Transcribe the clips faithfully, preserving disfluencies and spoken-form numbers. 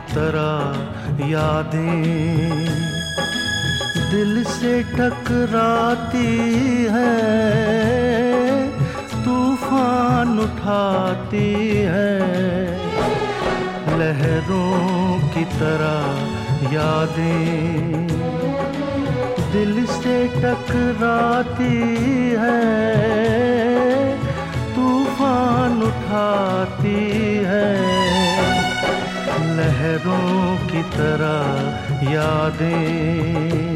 तरह यादें दिल से टकराती है, तूफान उठाती है। लहरों की तरह यादें दिल से टकराती है, तूफान उठाती है। लहरों की तरह यादें।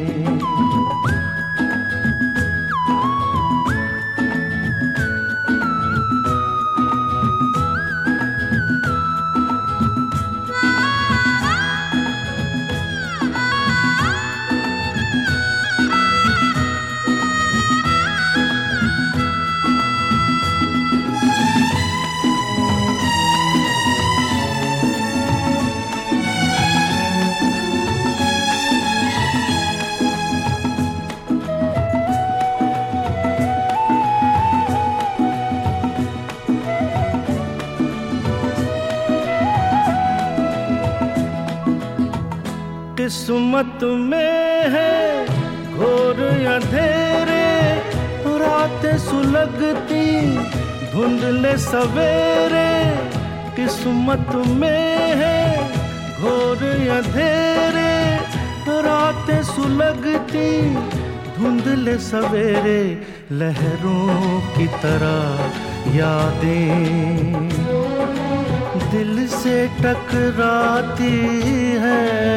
किस्मत में है घोर अंधेरे, रातें सुलगती धुंधले सवेरे। किस्मत में है घोर अंधेरे, रातें सुलगती धुंधले सवेरे। लहरों की तरह यादें दिल से टकराती है,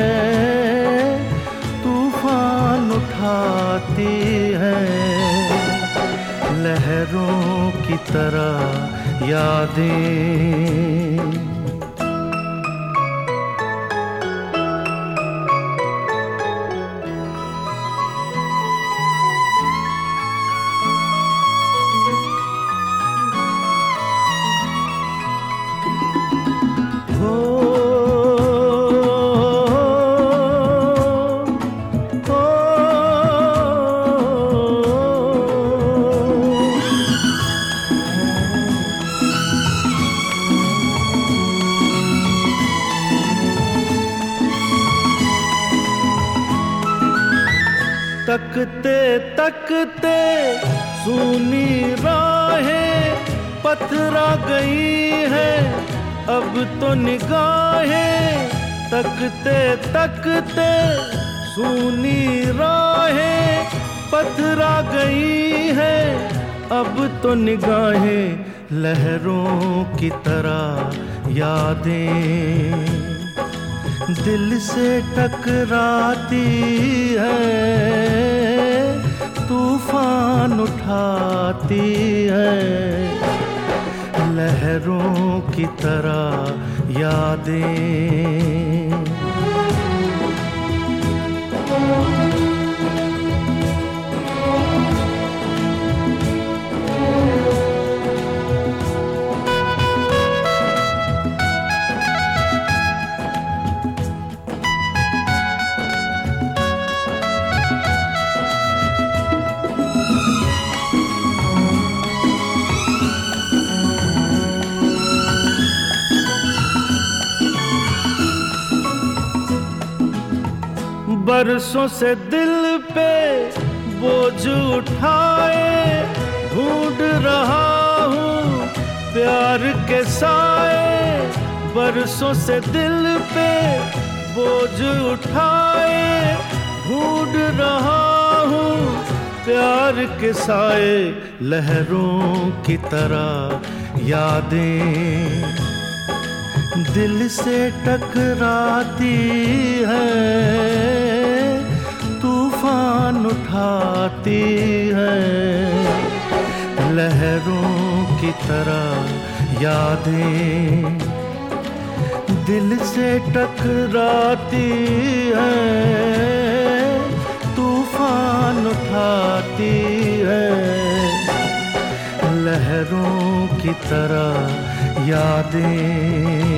तूफान उठाती है। लहरों की तरह यादें। तकते तकते सूनी राहें पथरा गई है अब तो निगाहें। तकते तकते सूनी राहें पथरा गई है अब तो निगाहें। लहरों की तरह यादें दिल से टकराती है, तूफान उठाती है। लहरों की तरह यादें। बरसों से दिल पे बोझ उठाए ढूंढ रहा हूँ प्यार के साए। बरसों से दिल पे बोझ उठाए ढूंढ रहा हूँ प्यार के साए। लहरों की तरह यादें दिल से टकराती है, तूफान उठाती है। लहरों की तरह यादें दिल से टकराती है, तूफान उठाती है। लहरों की तरह यादें।